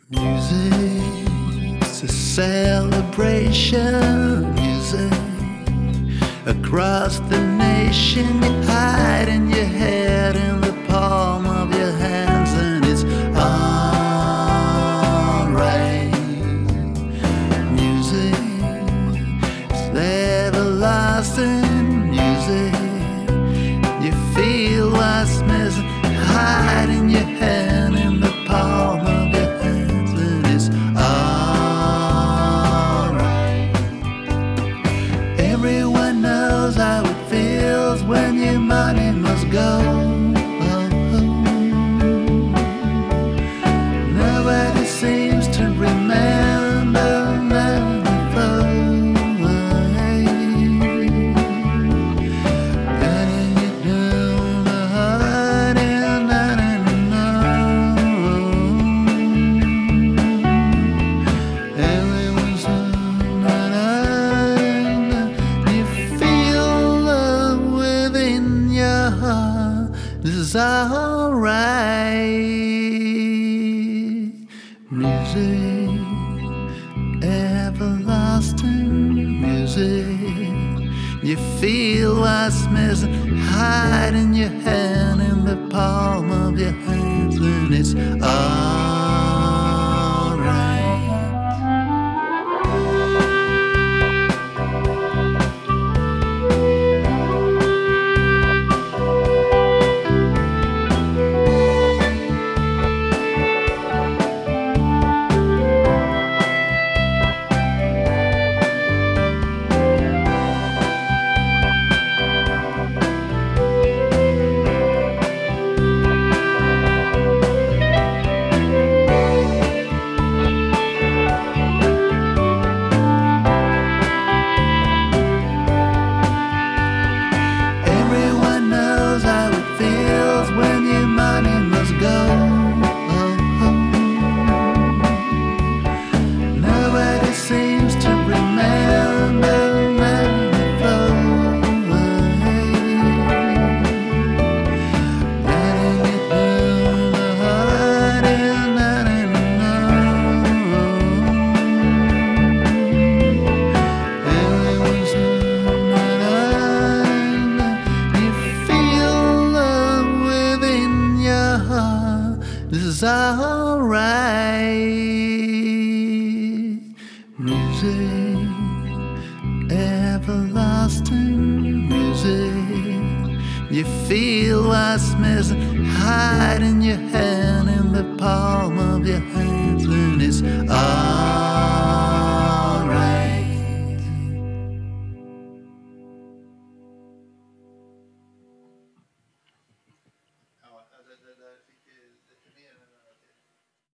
Music's a celebration. Music across the nation. You hide in your head, in the palm of your hands, and it's alright. Music is everlasting. Music, you feel what's missing. Hide in your hand, in the palm of your hands, and it's alright. Everyone knows how it feels when your money must go. Nobody seems to remember before. Getting you down the heart and everyone's you feel love within your heart. This is alright. Music, everlasting music. You feel what's missing. Hide in your hand, in the palm of your hands, and it's alright. Seems to remember before. Letting it down the heart and everyone's you feel love within your heart. This is alright. Music, everlasting music. You feel what's missing. Hide in your head.